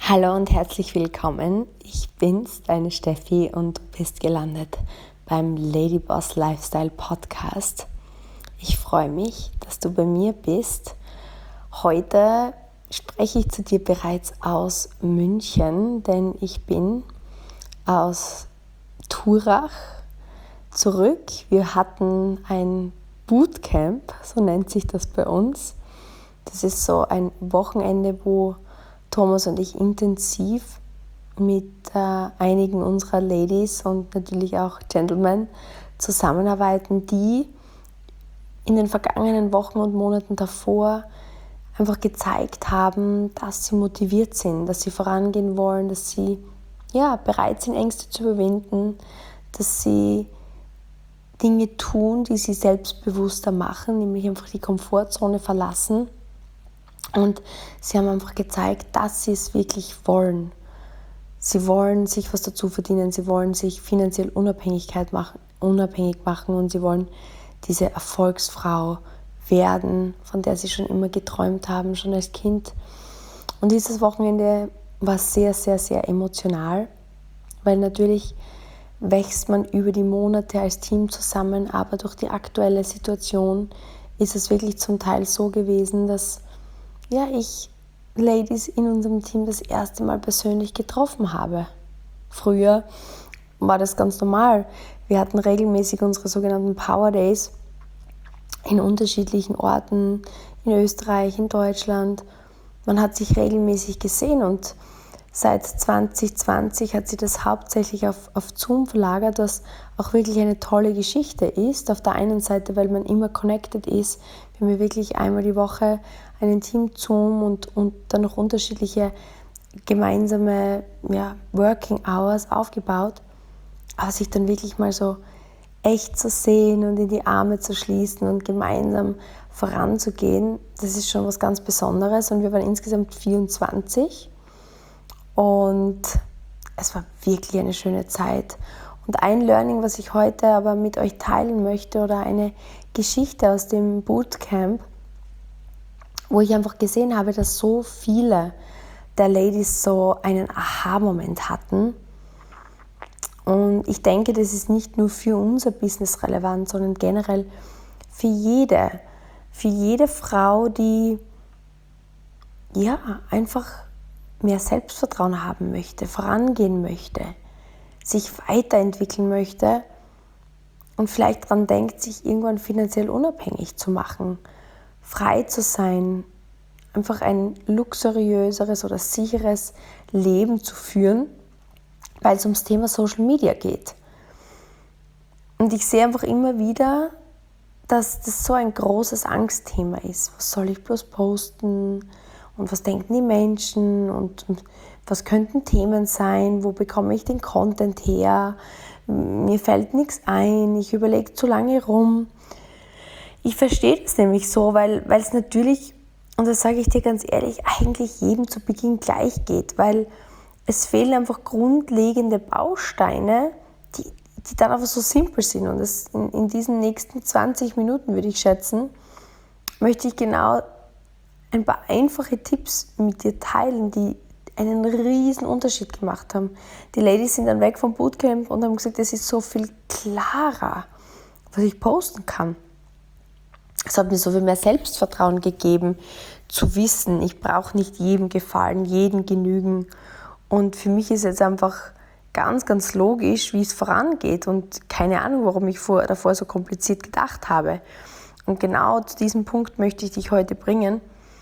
Hallo und herzlich willkommen. Ich bin's, deine Steffi, und du bist gelandet beim Ladyboss Lifestyle Podcast. Ich freue mich, dass du bei mir bist. Heute spreche ich zu dir bereits aus München, denn ich bin aus Turach zurück. Wir hatten ein Bootcamp, so nennt sich das bei uns. Das ist so ein Wochenende, wo Thomas und ich intensiv mit einigen unserer Ladies und natürlich auch Gentlemen zusammenarbeiten, die in den vergangenen Wochen und Monaten davor einfach gezeigt haben, dass sie motiviert sind, dass sie vorangehen wollen, dass sie bereit sind, Ängste zu überwinden, dass sie Dinge tun, die sie selbstbewusster machen, nämlich einfach die Komfortzone verlassen. Und sie haben einfach gezeigt, dass sie es wirklich wollen. Sie wollen sich was dazu verdienen, sie wollen sich finanziell unabhängig machen und sie wollen diese Erfolgsfrau werden, von der sie schon immer geträumt haben, schon als Kind. Und dieses Wochenende war sehr, sehr, sehr emotional, weil natürlich wächst man über die Monate als Team zusammen, aber durch die aktuelle Situation ist es wirklich zum Teil so gewesen, dass ich Ladies in unserem Team das erste Mal persönlich getroffen habe. Früher war das ganz normal. Wir hatten regelmäßig unsere sogenannten Power Days in unterschiedlichen Orten, in Österreich, in Deutschland. Man hat sich regelmäßig gesehen und seit 2020 hat sich das hauptsächlich auf Zoom verlagert, was auch wirklich eine tolle Geschichte ist. Auf der einen Seite, weil man immer connected ist. Wir haben wirklich einmal die Woche einen Team-Zoom und dann noch unterschiedliche gemeinsame Working Hours aufgebaut. Aber sich dann wirklich mal so echt zu sehen und in die Arme zu schließen und gemeinsam voranzugehen, das ist schon was ganz Besonderes. Und wir waren insgesamt 24 und es war wirklich eine schöne Zeit. Und ein Learning, was ich heute aber mit euch teilen möchte, oder eine Geschichte aus dem Bootcamp, wo ich einfach gesehen habe, dass so viele der Ladies so einen Aha-Moment hatten. Und ich denke, das ist nicht nur für unser Business relevant, sondern generell für jede Frau, die einfach mehr Selbstvertrauen haben möchte, vorangehen möchte, sich weiterentwickeln möchte und vielleicht daran denkt, sich irgendwann finanziell unabhängig zu machen, frei zu sein, einfach ein luxuriöseres oder sicheres Leben zu führen, weil es ums Thema Social Media geht. Und ich sehe einfach immer wieder, dass das so ein großes Angstthema ist. Was soll ich bloß posten? Und was denken die Menschen? Und was könnten Themen sein? Wo bekomme ich den Content her? Mir fällt nichts ein. Ich überlege zu lange rum. Ich verstehe das nämlich so, weil es natürlich, und das sage ich dir ganz ehrlich, eigentlich jedem zu Beginn gleich geht, weil es fehlen einfach grundlegende Bausteine, die dann einfach so simpel sind. Und das in diesen nächsten 20 Minuten, würde ich schätzen, möchte ich genau ein paar einfache Tipps mit dir teilen, die einen riesen Unterschied gemacht haben. Die Ladies sind dann weg vom Bootcamp und haben gesagt, es ist so viel klarer, was ich posten kann. Es hat mir so viel mehr Selbstvertrauen gegeben, zu wissen, ich brauche nicht jedem gefallen, jedem genügen. Und für mich ist jetzt einfach ganz, ganz logisch, wie es vorangeht. Und keine Ahnung, warum ich davor so kompliziert gedacht habe. Und genau zu diesem Punkt möchte ich dich heute bringen,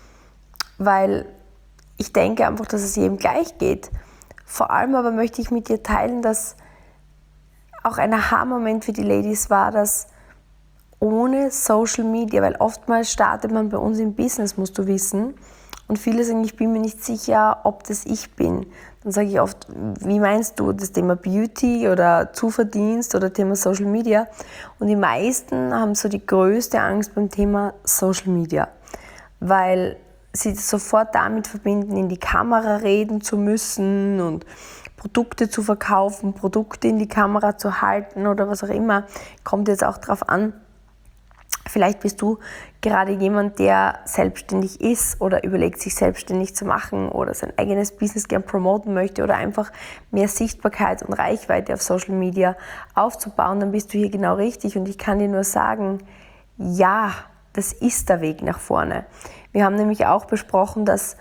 weil ich denke einfach, dass es jedem gleich geht. Vor allem aber möchte ich mit dir teilen, dass auch ein Aha-Moment für die Ladies war, dass ohne Social Media, weil oftmals startet man bei uns im Business, musst du wissen, und viele sagen, ich bin mir nicht sicher, ob das ich bin. Dann sage ich oft, wie meinst du das Thema Beauty oder Zuverdienst oder Thema Social Media? Und die meisten haben so die größte Angst beim Thema Social Media, weil sie sofort damit verbinden, in die Kamera reden zu müssen und Produkte zu verkaufen, Produkte in die Kamera zu halten oder was auch immer. Kommt jetzt auch darauf an, Vielleicht bist du gerade jemand, der selbstständig ist oder überlegt, sich selbstständig zu machen oder sein eigenes Business gern promoten möchte oder einfach mehr Sichtbarkeit und Reichweite auf Social Media aufzubauen, dann bist du hier genau richtig. Und ich kann dir nur sagen, ja, das ist der Weg nach vorne. Wir haben nämlich auch besprochen, dass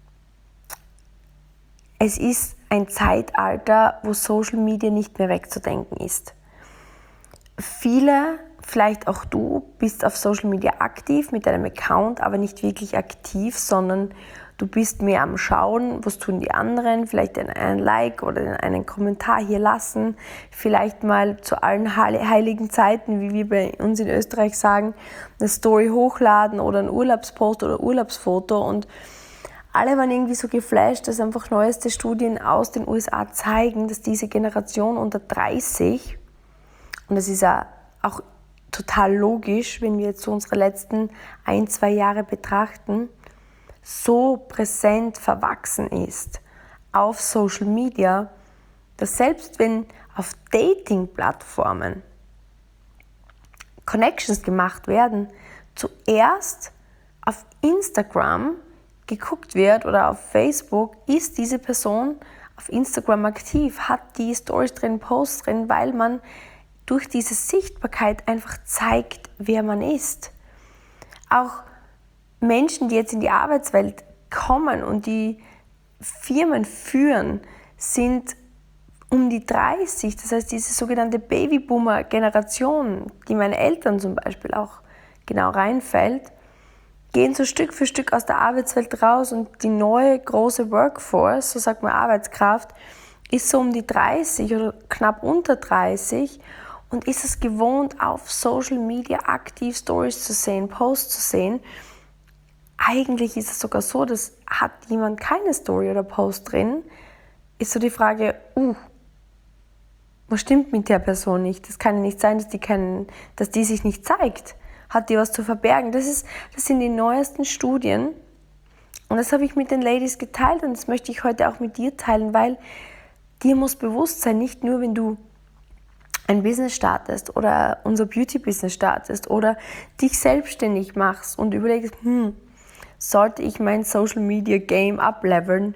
es ist ein Zeitalter, wo Social Media nicht mehr wegzudenken ist. Viele, vielleicht auch du, bist auf Social Media aktiv mit deinem Account, aber nicht wirklich aktiv, sondern du bist mehr am Schauen, was tun die anderen, vielleicht einen Like oder einen Kommentar hier lassen, vielleicht mal zu allen heiligen Zeiten, wie wir bei uns in Österreich sagen, eine Story hochladen oder einen Urlaubspost oder Urlaubsfoto, und alle waren irgendwie so geflasht, dass einfach neueste Studien aus den USA zeigen, dass diese Generation unter 30, und das ist ja auch total logisch, wenn wir jetzt so unsere letzten 1-2 Jahre betrachten, so präsent verwachsen ist auf Social Media, dass selbst wenn auf Dating-Plattformen Connections gemacht werden, zuerst auf Instagram geguckt wird oder auf Facebook, ist diese Person auf Instagram aktiv, hat die Stories drin, Posts drin, weil man durch diese Sichtbarkeit einfach zeigt, wer man ist. Auch Menschen, die jetzt in die Arbeitswelt kommen und die Firmen führen, sind um die 30, das heißt diese sogenannte Babyboomer-Generation, die meine Eltern zum Beispiel auch genau reinfällt, gehen so Stück für Stück aus der Arbeitswelt raus, und die neue große Workforce, so sagt man Arbeitskraft, ist so um die 30 oder knapp unter 30 und ist es gewohnt, auf Social Media aktiv Stories zu sehen, Posts zu sehen. Eigentlich ist es sogar so, dass hat jemand keine Story oder Post drin, ist so die Frage, was stimmt mit der Person nicht? Das kann ja nicht sein, dass die sich nicht zeigt. Hat die was zu verbergen? Das sind die neuesten Studien, und das habe ich mit den Ladies geteilt, und das möchte ich heute auch mit dir teilen, weil dir muss bewusst sein, nicht nur wenn du ein Business startest oder unser Beauty-Business startest oder dich selbstständig machst und überlegst, sollte ich mein Social-Media-Game upleveln?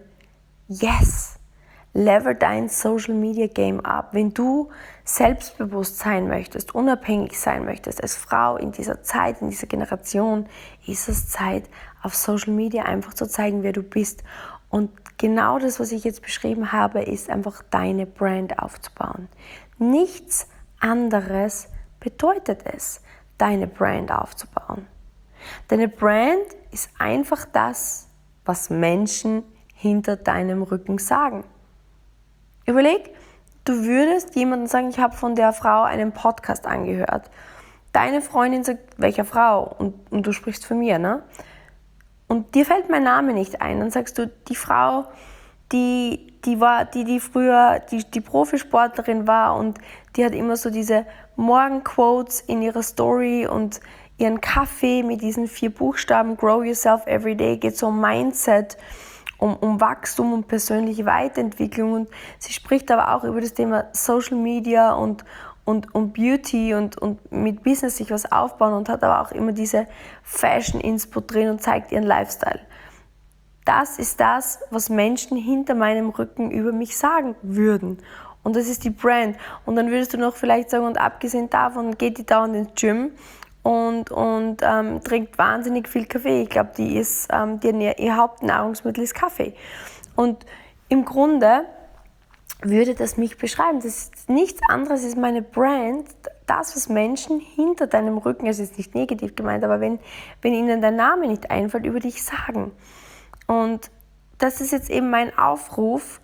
Yes! Level dein Social-Media-Game up. Wenn du selbstbewusst sein möchtest, unabhängig sein möchtest, als Frau in dieser Zeit, in dieser Generation, ist es Zeit, auf Social Media einfach zu zeigen, wer du bist. Und genau das, was ich jetzt beschrieben habe, ist einfach deine Brand aufzubauen. Nichts anderes bedeutet es, deine Brand aufzubauen. Deine Brand ist einfach das, was Menschen hinter deinem Rücken sagen. Überleg, du würdest jemandem sagen, ich habe von der Frau einen Podcast angehört. Deine Freundin sagt, welcher Frau? Und du sprichst von mir, ne? Und dir fällt mein Name nicht ein. Dann sagst du, die Frau, die früher die Profisportlerin war, und die hat immer so diese Morgenquotes in ihrer Story und ihren Kaffee mit diesen 4 Buchstaben, Grow Yourself Every Day, geht so um Mindset, um Wachstum und persönliche Weiterentwicklung, und sie spricht aber auch über das Thema Social Media und Beauty und mit Business sich was aufbauen, und hat aber auch immer diese Fashion-Inspo drin und zeigt ihren Lifestyle. Das ist das, was Menschen hinter meinem Rücken über mich sagen würden. Und das ist die Brand. Und dann würdest du noch vielleicht sagen, und abgesehen davon geht die dauernd ins Gym und trinkt wahnsinnig viel Kaffee. Ich glaube, ihr Hauptnahrungsmittel ist Kaffee. Und im Grunde würde das mich beschreiben. Das ist nichts anderes, ist meine Brand, das, was Menschen hinter deinem Rücken, es ist nicht negativ gemeint, aber wenn ihnen dein Name nicht einfällt, über dich sagen. Und das ist jetzt eben mein Aufruf,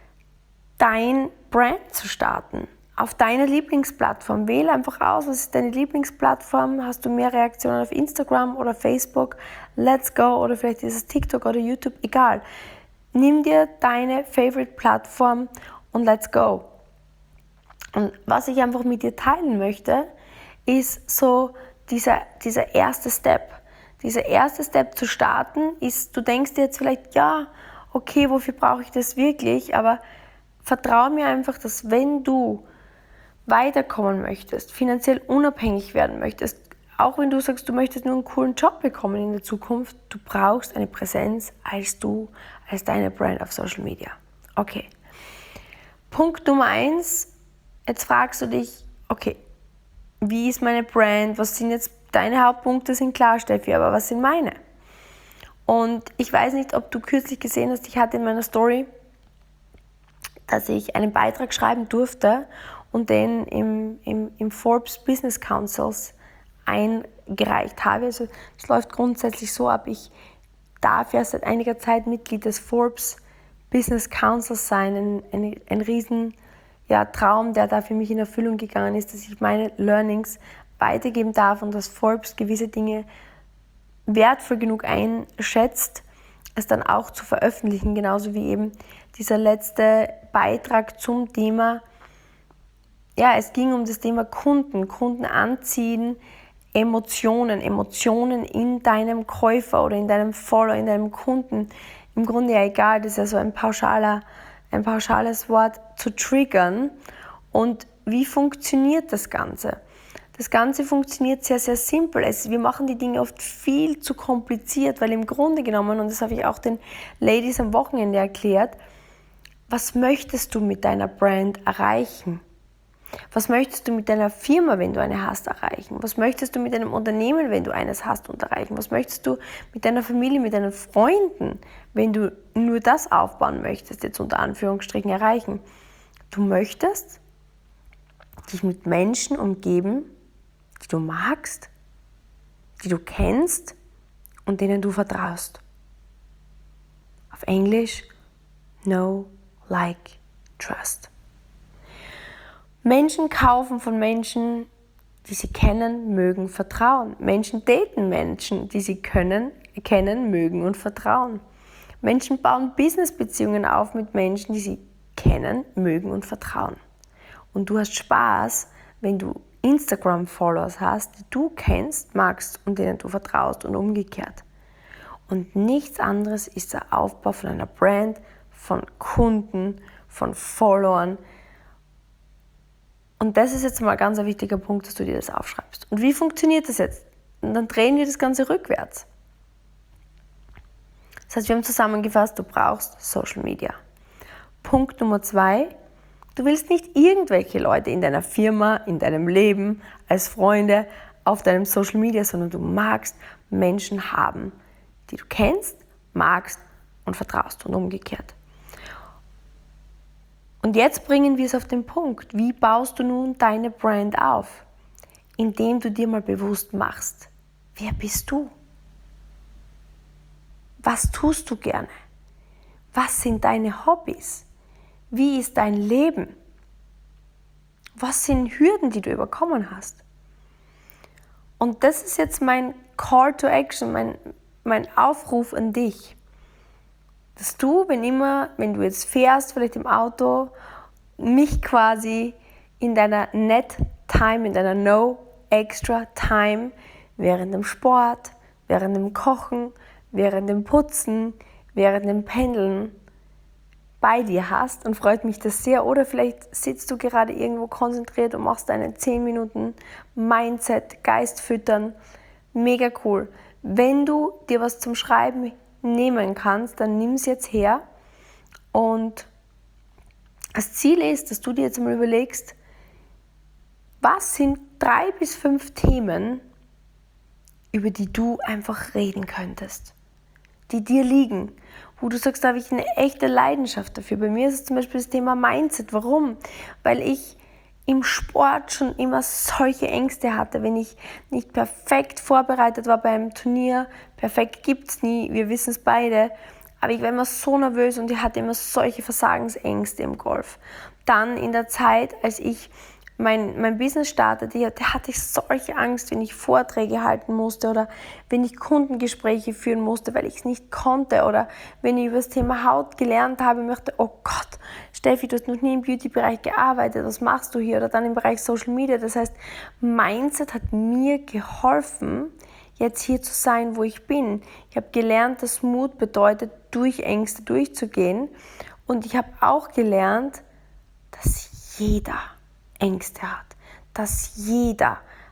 dein Brand zu starten. Auf deiner Lieblingsplattform. Wähle einfach aus, was ist deine Lieblingsplattform. Hast du mehr Reaktionen auf Instagram oder Facebook? Let's go. Oder vielleicht ist es TikTok oder YouTube. Egal. Nimm dir deine Favorite-Plattform und let's go. Und was ich einfach mit dir teilen möchte, ist so dieser erste Step. Dieser erste Step zu starten ist, du denkst dir jetzt vielleicht, ja, okay, wofür brauche ich das wirklich? Aber vertraue mir einfach, dass wenn du weiterkommen möchtest, finanziell unabhängig werden möchtest, auch wenn du sagst, du möchtest nur einen coolen Job bekommen in der Zukunft, du brauchst eine Präsenz als deine Brand auf Social Media. Okay. Punkt Nummer 1, jetzt fragst du dich, okay, wie ist meine Brand, was sind jetzt deine Hauptpunkte, sind klar, Steffi, aber was sind meine? Und ich weiß nicht, ob du kürzlich gesehen hast, ich hatte in meiner Story, dass ich einen Beitrag schreiben durfte und den im Forbes Business Councils eingereicht habe. Also es läuft grundsätzlich so ab, ich darf ja seit einiger Zeit Mitglied des Forbes Business Councils sein, ein riesen Traum, der da für mich in Erfüllung gegangen ist, dass ich meine Learnings weitergeben darf und dass Forbes gewisse Dinge wertvoll genug einschätzt, es dann auch zu veröffentlichen, genauso wie eben dieser letzte Beitrag zum Thema, es ging um das Thema Kunden anziehen, Emotionen in deinem Käufer oder in deinem Follower, in deinem Kunden, im Grunde ja egal, das ist ja so ein pauschales Wort, zu triggern. Und wie funktioniert das Ganze? Das Ganze funktioniert sehr, sehr simpel. Wir machen die Dinge oft viel zu kompliziert, weil im Grunde genommen, und das habe ich auch den Ladies am Wochenende erklärt, was möchtest du mit deiner Brand erreichen? Was möchtest du mit deiner Firma, wenn du eine hast, erreichen? Was möchtest du mit deinem Unternehmen, wenn du eines hast, und erreichen? Was möchtest du mit deiner Familie, mit deinen Freunden, wenn du nur das aufbauen möchtest, jetzt unter Anführungsstrichen erreichen? Du möchtest dich mit Menschen umgeben, die du magst, die du kennst und denen du vertraust. Auf Englisch, know, like, trust. Menschen kaufen von Menschen, die sie kennen, mögen, vertrauen. Menschen daten Menschen, die sie kennen, mögen und vertrauen. Menschen bauen Businessbeziehungen auf mit Menschen, die sie kennen, mögen und vertrauen. Und du hast Spaß, wenn du Instagram-Followers hast, die du kennst, magst und denen du vertraust und umgekehrt. Und nichts anderes ist der Aufbau von einer Brand, von Kunden, von Followern. Und das ist jetzt mal ganz ein wichtiger Punkt, dass du dir das aufschreibst. Und wie funktioniert das jetzt? Und dann drehen wir das Ganze rückwärts. Das heißt, wir haben zusammengefasst, du brauchst Social Media. Punkt Nummer 2, du willst nicht irgendwelche Leute in deiner Firma, in deinem Leben, als Freunde, auf deinem Social Media, sondern du magst Menschen haben, die du kennst, magst und vertraust und umgekehrt. Und jetzt bringen wir es auf den Punkt, wie baust du nun deine Brand auf? Indem du dir mal bewusst machst, wer bist du? Was tust du gerne? Was sind deine Hobbys? Wie ist dein Leben? Was sind Hürden, die du überkommen hast? Und das ist jetzt mein Call to Action, mein Aufruf an dich. Dass du, wenn du jetzt fährst, vielleicht im Auto, mich quasi in deiner Net-Time, in deiner No-Extra-Time, während dem Sport, während dem Kochen, während dem Putzen, während dem Pendeln bei dir hast, und freut mich das sehr. Oder vielleicht sitzt du gerade irgendwo konzentriert und machst deine 10 Minuten Mindset, Geist füttern. Mega cool. Wenn du dir was zum Schreiben nehmen kannst, dann nimm es jetzt her. Und das Ziel ist, dass du dir jetzt mal überlegst, was sind 3 bis 5 Themen, über die du einfach reden könntest, die dir liegen, wo du sagst, da habe ich eine echte Leidenschaft dafür. Bei mir ist es zum Beispiel das Thema Mindset. Warum? Weil ich im Sport schon immer solche Ängste hatte, wenn ich nicht perfekt vorbereitet war beim Turnier. Perfekt gibt es nie, wir wissen es beide. Aber ich war immer so nervös und ich hatte immer solche Versagensängste im Golf. Dann in der Zeit, als ich mein Business startete, da hatte ich solche Angst, wenn ich Vorträge halten musste oder wenn ich Kundengespräche führen musste, weil ich es nicht konnte, oder wenn ich über das Thema Haut gelernt habe, ich dachte, oh Gott, Steffi, du hast noch nie im Beauty-Bereich gearbeitet, was machst du hier? Oder dann im Bereich Social Media. Das heißt, Mindset hat mir geholfen, jetzt hier zu sein, wo ich bin. Ich habe gelernt, dass Mut bedeutet, durch Ängste durchzugehen. Und ich habe auch gelernt, dass jeder Ängste hat, dass jeder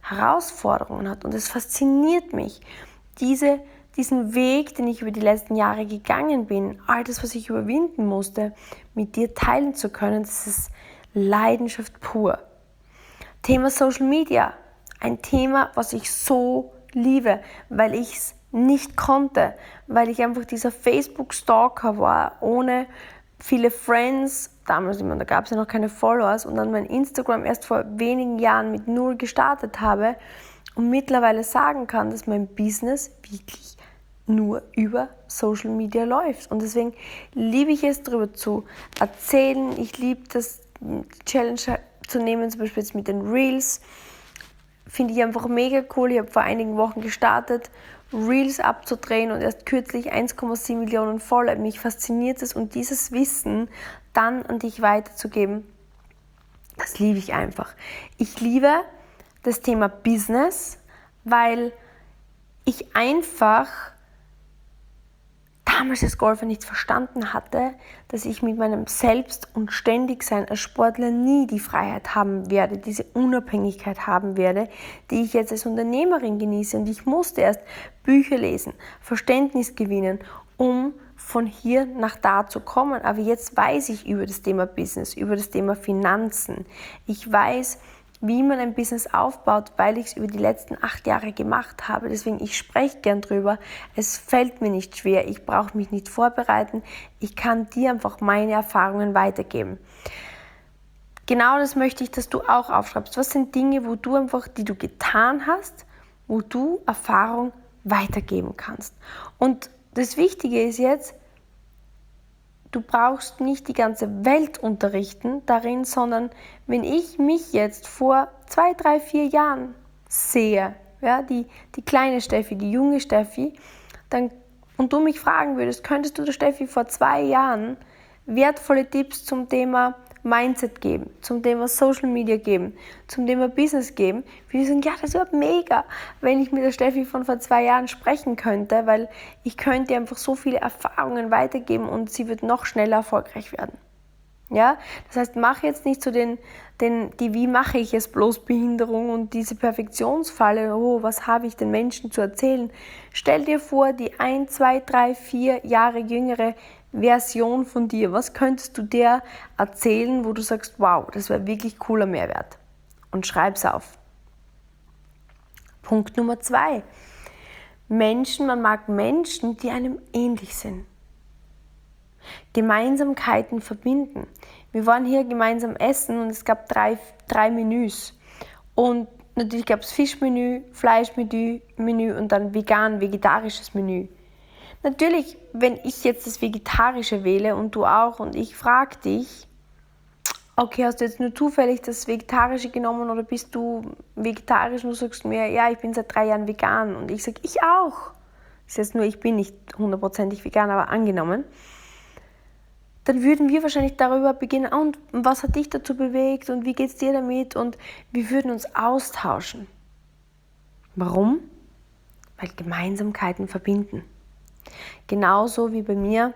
Herausforderungen hat. Und es fasziniert mich, diesen Weg, den ich über die letzten Jahre gegangen bin, all das, was ich überwinden musste, mit dir teilen zu können. Das ist Leidenschaft pur. Thema Social Media, ein Thema, was ich so liebe, weil ich es nicht konnte, weil ich einfach dieser Facebook-Stalker war, ohne viele Friends, damals, da gab es ja noch keine Followers, und dann mein Instagram erst vor wenigen Jahren mit 0 gestartet habe und mittlerweile sagen kann, dass mein Business wirklich nur über Social Media läuft. Und deswegen liebe ich es, darüber zu erzählen. Ich liebe das, Challenge zu nehmen, zum Beispiel jetzt mit den Reels. Finde ich einfach mega cool. Ich habe vor einigen Wochen gestartet, Reels abzudrehen und erst kürzlich 1,7 Millionen Follower. Mich fasziniert es, und dieses Wissen dann an dich weiterzugeben, das liebe ich einfach. Ich liebe das Thema Business, weil ich einfach damals als Golfer nicht verstanden hatte, dass ich mit meinem Selbst- und Ständigsein als Sportler nie die Freiheit haben werde, diese Unabhängigkeit haben werde, die ich jetzt als Unternehmerin genieße. Und ich musste erst Bücher lesen, Verständnis gewinnen, um von hier nach da zu kommen. Aber jetzt weiß ich über das Thema Business, über das Thema Finanzen. Ich weiß, wie man ein Business aufbaut, weil ich es über die letzten 8 Jahre gemacht habe. Deswegen, ich spreche gern drüber. Es fällt mir nicht schwer. Ich brauche mich nicht vorbereiten. Ich kann dir einfach meine Erfahrungen weitergeben. Genau das möchte ich, dass du auch aufschreibst. Was sind Dinge, die du getan hast, wo du Erfahrung weitergeben kannst? Und das Wichtige ist jetzt, du brauchst nicht die ganze Welt unterrichten darin, sondern wenn ich mich jetzt vor 2, 3, 4 Jahren sehe, ja, die kleine Steffi, die junge Steffi, und du mich fragen würdest, könntest du der Steffi vor 2 Jahren wertvolle Tipps zum Thema Mindset geben, zum Thema Social Media geben, zum Thema Business geben, würde ich sagen, ja, das wäre mega, wenn ich mit der Steffi von vor 2 Jahren sprechen könnte, weil ich könnte einfach so viele Erfahrungen weitergeben und sie wird noch schneller erfolgreich werden. Ja, das heißt, mach jetzt nicht so die wie mache ich es bloß Behinderung und diese Perfektionsfalle, oh, was habe ich den Menschen zu erzählen? Stell dir vor, die 1, 2, 3, 4 Jahre jüngere Version von dir. Was könntest du der erzählen, wo du sagst, wow, das wäre wirklich cooler Mehrwert? Und schreib's auf. Punkt Nummer 2. Man mag Menschen, die einem ähnlich sind. Gemeinsamkeiten verbinden. Wir waren hier gemeinsam essen und es gab drei Menüs. Und natürlich gab es Fischmenü, Fleischmenü und dann vegetarisches Menü. Natürlich, wenn ich jetzt das Vegetarische wähle und du auch und ich frage dich, okay, hast du jetzt nur zufällig das Vegetarische genommen oder bist du vegetarisch und du sagst mir, ja, ich bin seit 3 Jahren vegan und ich sage, ich auch. Das ist jetzt nur, ich bin nicht 100% vegan, aber angenommen. Dann würden wir wahrscheinlich darüber beginnen, und was hat dich dazu bewegt und wie geht es dir damit, und wir würden uns austauschen. Warum? Weil Gemeinsamkeiten verbinden. Genauso wie bei mir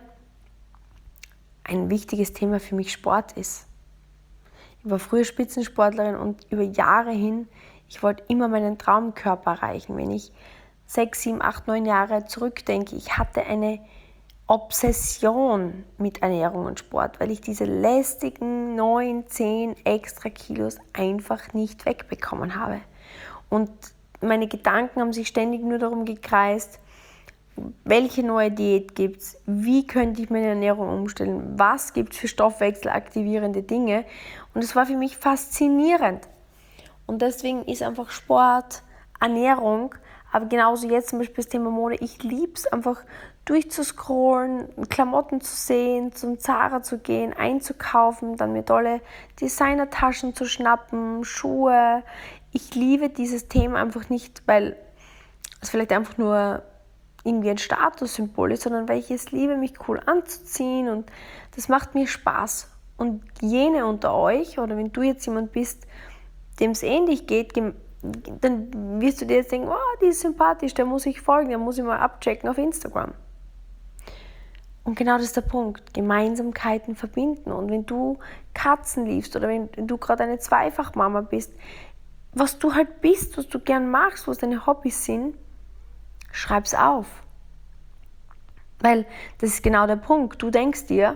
ein wichtiges Thema für mich Sport ist. Ich war früher Spitzensportlerin und über Jahre hin, ich wollte immer meinen Traumkörper erreichen. Wenn ich 6, 7, 8, 9 Jahre zurückdenke, ich hatte eine Obsession mit Ernährung und Sport, weil ich diese lästigen 9, 10 extra Kilos einfach nicht wegbekommen habe. Und meine Gedanken haben sich ständig nur darum gekreist, welche neue Diät gibt es, wie könnte ich meine Ernährung umstellen, was gibt es für stoffwechselaktivierende Dinge. Und es war für mich faszinierend. Und deswegen ist einfach Sport, Ernährung, aber genauso jetzt zum Beispiel das Thema Mode, ich liebe es einfach durchzuscrollen, Klamotten zu sehen, zum Zara zu gehen, einzukaufen, dann mir tolle Designertaschen zu schnappen, Schuhe. Ich liebe dieses Thema einfach nicht, weil es vielleicht einfach nur irgendwie ein Statussymbol ist, sondern weil ich es liebe, mich cool anzuziehen, und das macht mir Spaß. Und jene unter euch, oder wenn du jetzt jemand bist, dem es ähnlich geht, dann wirst du dir jetzt denken, oh, die ist sympathisch, der muss ich folgen, der muss ich mal abchecken auf Instagram. Und genau das ist der Punkt, Gemeinsamkeiten verbinden. Und wenn du Katzen liebst oder wenn du gerade eine Zweifachmama bist, was du halt bist, was du gern magst, was deine Hobbys sind, schreib's auf. Weil das ist genau der Punkt. Du denkst dir,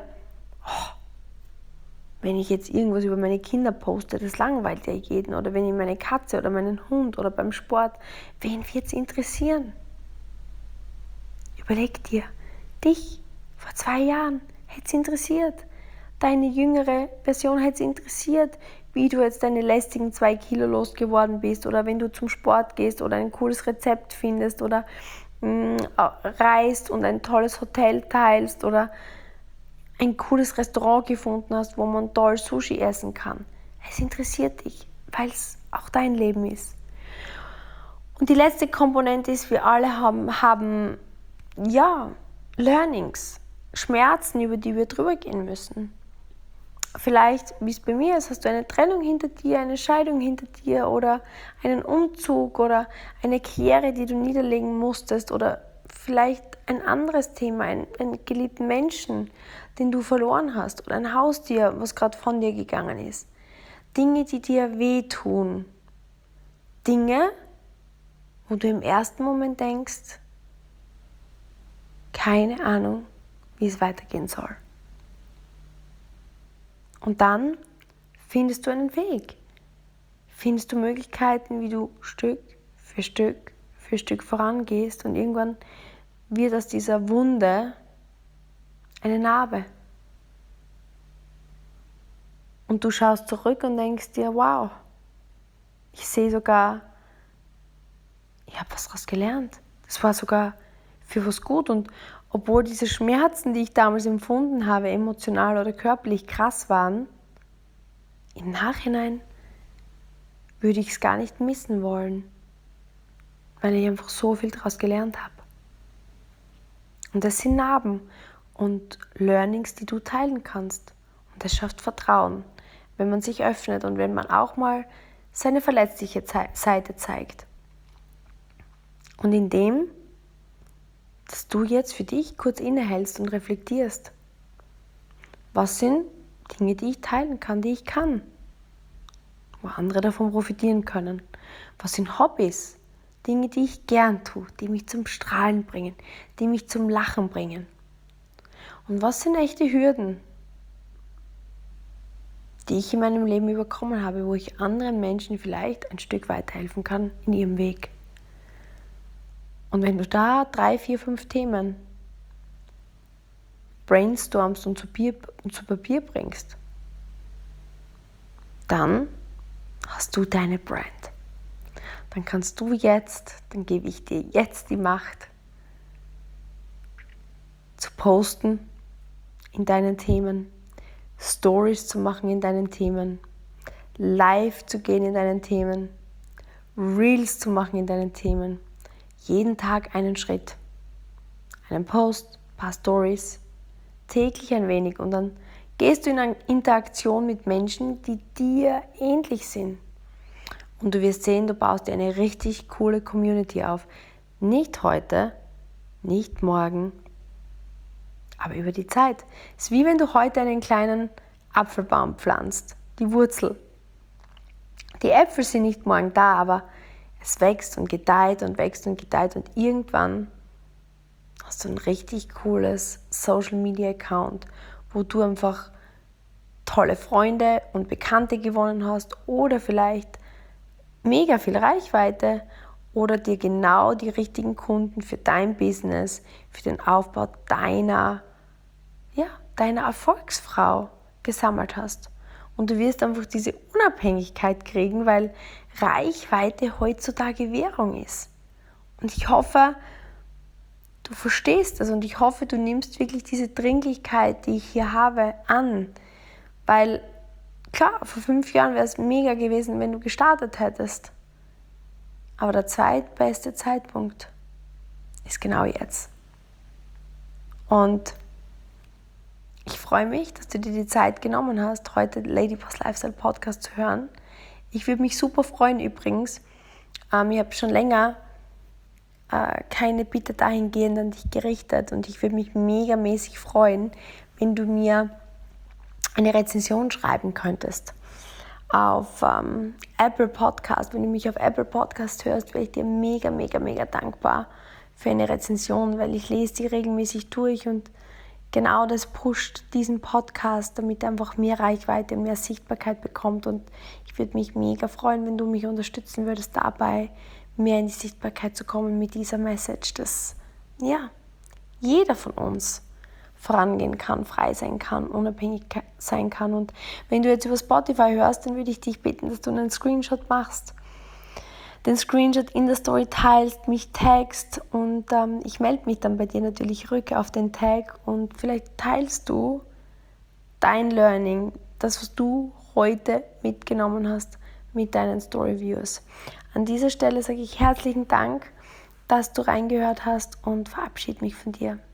wenn ich jetzt irgendwas über meine Kinder poste, das langweilt ja jeden. Oder wenn ich meine Katze oder meinen Hund oder beim Sport, wen wird es interessieren? Überleg dir, dich vor 2 Jahren hätte es interessiert. Deine jüngere Version hätte es interessiert, wie du jetzt deine lästigen 2 Kilo losgeworden bist oder wenn du zum Sport gehst oder ein cooles Rezept findest oder reist und ein tolles Hotel teilst oder ein cooles Restaurant gefunden hast, wo man toll Sushi essen kann. Es interessiert dich, weil es auch dein Leben ist. Und die letzte Komponente ist, wir alle haben Learnings, Schmerzen, über die wir drüber gehen müssen. Vielleicht, wie es bei mir ist, hast du eine Trennung hinter dir, eine Scheidung hinter dir oder einen Umzug oder eine Karriere, die du niederlegen musstest oder vielleicht ein anderes Thema, einen geliebten Menschen, den du verloren hast oder ein Haustier, was gerade von dir gegangen ist. Dinge, die dir wehtun. Dinge, wo du im ersten Moment denkst, keine Ahnung, wie es weitergehen soll. Und dann findest du einen Weg. Findest du Möglichkeiten, wie du Stück für Stück vorangehst und irgendwann wird aus dieser Wunde eine Narbe. Und du schaust zurück und denkst dir, wow, ich sehe sogar, ich habe was daraus gelernt. Das war sogar für was gut. Und obwohl diese Schmerzen, die ich damals empfunden habe, emotional oder körperlich krass waren, im Nachhinein würde ich es gar nicht missen wollen, weil ich einfach so viel daraus gelernt habe. Und das sind Narben und Learnings, die du teilen kannst. Und das schafft Vertrauen, wenn man sich öffnet und wenn man auch mal seine verletzliche Seite zeigt. Und indem, dass du jetzt für dich kurz innehältst und reflektierst, was sind Dinge, die ich teilen kann, die ich kann, wo andere davon profitieren können. Was sind Hobbys? Dinge, die ich gern tue, die mich zum Strahlen bringen, die mich zum Lachen bringen. Und was sind echte Hürden, die ich in meinem Leben überkommen habe, wo ich anderen Menschen vielleicht ein Stück weiterhelfen kann in ihrem Weg. Und wenn du da 3, 4, 5 Themen brainstormst und zu Papier bringst, dann hast du deine Brand. Dann kannst du jetzt, dann gebe ich dir jetzt die Macht, zu posten in deinen Themen, Stories zu machen in deinen Themen, live zu gehen in deinen Themen, Reels zu machen in deinen Themen. Jeden Tag einen Schritt, einen Post, ein paar Stories, täglich ein wenig und dann gehst du in eine Interaktion mit Menschen, die dir ähnlich sind. Und du wirst sehen, du baust dir eine richtig coole Community auf. Nicht heute, nicht morgen, aber über die Zeit. Es ist wie wenn du heute einen kleinen Apfelbaum pflanzt, die Wurzel. Die Äpfel sind nicht morgen da, aber es wächst und gedeiht und wächst und gedeiht und irgendwann hast du ein richtig cooles Social Media Account, wo du einfach tolle Freunde und Bekannte gewonnen hast oder vielleicht mega viel Reichweite oder dir genau die richtigen Kunden für dein Business, für den Aufbau deiner Erfolgsfrau gesammelt hast. Und du wirst einfach diese Unabhängigkeit kriegen, weil Reichweite heutzutage Währung ist. Und ich hoffe, du verstehst das und ich hoffe, du nimmst wirklich diese Dringlichkeit, die ich hier habe, an. Weil, klar, vor 5 Jahren wäre es mega gewesen, wenn du gestartet hättest. Aber der zweitbeste Zeitpunkt ist genau jetzt. Und ich freue mich, dass du dir die Zeit genommen hast, heute Lady Boss Lifestyle Podcast zu hören. Ich würde mich super freuen übrigens. Ich habe schon länger keine Bitte dahingehend an dich gerichtet und ich würde mich megamäßig freuen, wenn du mir eine Rezension schreiben könntest auf Apple Podcast. Wenn du mich auf Apple Podcast hörst, wäre ich dir mega, mega, mega dankbar für eine Rezension, weil ich lese die regelmäßig durch und genau das pusht diesen Podcast, damit er einfach mehr Reichweite und mehr Sichtbarkeit bekommt. Und ich würde mich mega freuen, wenn du mich unterstützen würdest, dabei mehr in die Sichtbarkeit zu kommen mit dieser Message, dass jeder von uns vorangehen kann, frei sein kann, unabhängig sein kann. Und wenn du jetzt über Spotify hörst, dann würde ich dich bitten, dass du einen Screenshot machst, den Screenshot in der Story teilst, mich tagst und ich melde mich dann bei dir natürlich rück auf den Tag und vielleicht teilst du dein Learning, das, was du heute mitgenommen hast mit deinen Story-Views. An dieser Stelle sage ich herzlichen Dank, dass du reingehört hast und verabschiede mich von dir.